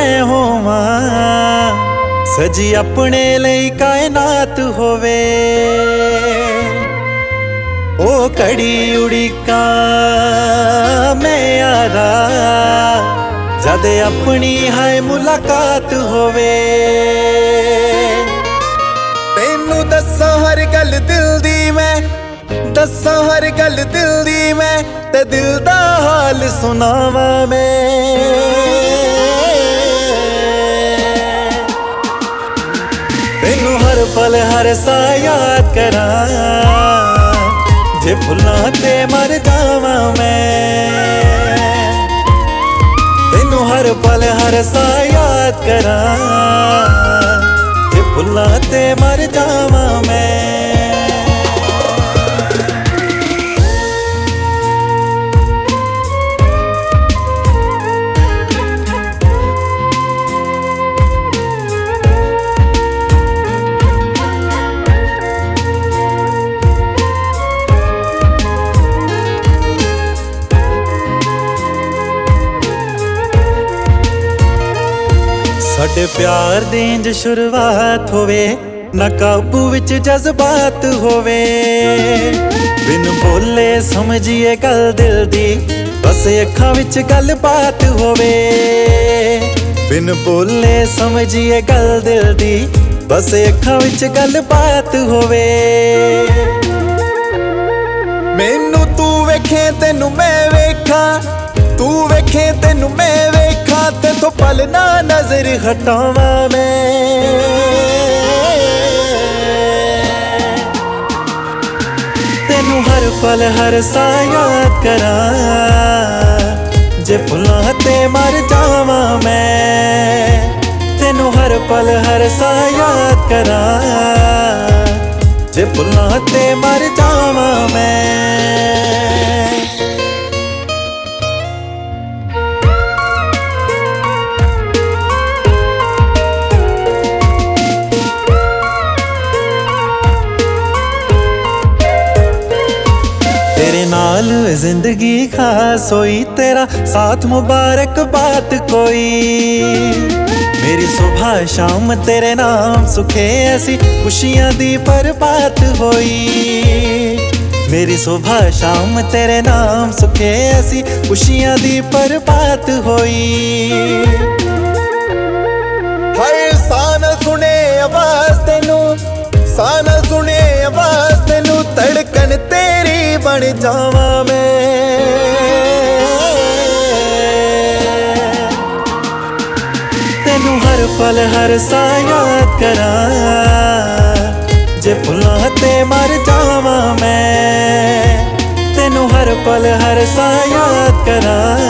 मैं होवां सजी अपने ਲਈ कायनात होवे ओ कड़ी उड़ीका मैं यारा जद अपनी है मुलाकात होवे तेनू दस्सां हर गल दिल दी मैं दस्सां हर गल दिल दी मैं ते दिल दा हाल सुनावा मैं तेनू हर पल हर सा याद करा जे भुलां ते मर जावां मैं तेनू हर पल हर सा याद करा जे भुलां ते मर जावां मैं साडे प्यार दी इंज शुरुआत होवे ना काबू विच जज्बात होवे बिन बोले समझिए गल दिल दी बस अखां विच गल बात होवे बिन बोले समझिए गल दिल दी बस अखां विच गल बात होवे मैनू तू वेखे तेनू मैं वेखा तू वेखे तेनू मैं वेखा ते तो पल ना नजर हटावा मैं तेनू हर पल हर सा याद करा जे भुलां ते मर जावां मैं तेनू हर पल हर सा याद करा जे भुलां ते मर जावां मैं तेरे नाल जिंदगी खास होई तेरा साथ मुबारक बात कोई मेरी सुबह शाम तेरे नाम सुखे ऐसी खुशियां दी बरबाद होई मेरी सुबह शाम तेरे नाम सुखे ऐसी खुशियां दी बरबाद होई हर सान सुने आवाज तेनू सान सुने आवाज तेनू धड़कन तेरी बन जावा मैं तेनू हर पल हर सा याद करा जे भुलां ते मर जावा मैं तेनू हर पल हर सा याद करा